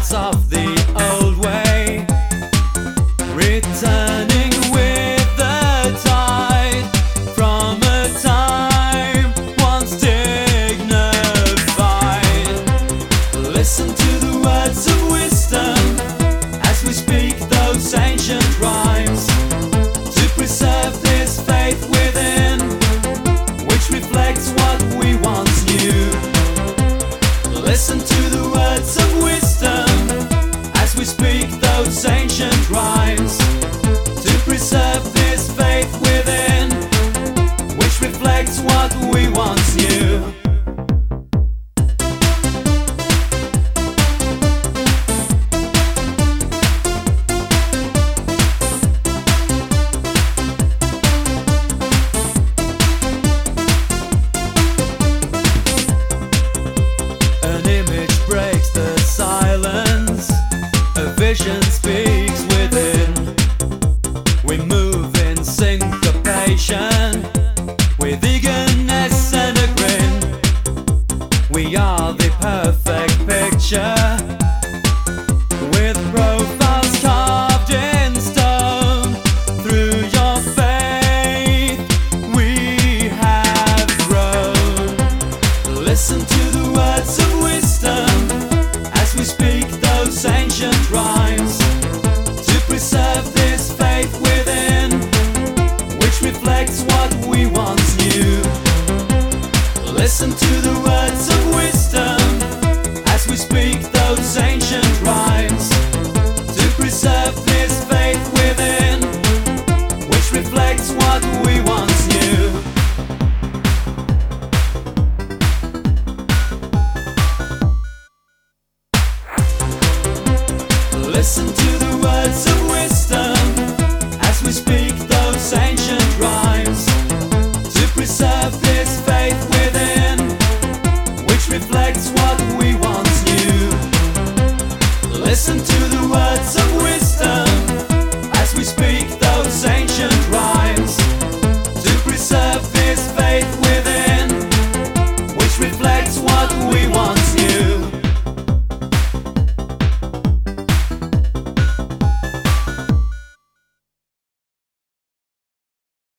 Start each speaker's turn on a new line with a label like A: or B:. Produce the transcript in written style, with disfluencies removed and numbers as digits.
A: lights of the old way, returning with the tide from a time once dignified. Listen to the words of wisdom as we speak those ancient rhymes, to preserve this faith within, which reflects what we once knew. Listen to the words of wisdom as we speak those ancient rhymes, to preserve this faith within, which reflects what we once knew. Vision speaks within. We move in syncopation, with eagerness and a grin. We are the perfect picture, with profiles carved in stone. Through your faith we have grown. Listen to the words of wisdom as we speak those ancient rhymes, to preserve this faith within, which reflects what we once knew. Listen to the words of wisdom as we speak those ancient rhymes, to preserve this faith within, which reflects what we once knew. Listen to the words of wisdom as we speak those ancient rhymes, to preserve this faith within, which reflects what we once knew. Listen to the words of wisdom as we speak those ancient rhymes, to preserve this faith within, which reflects what we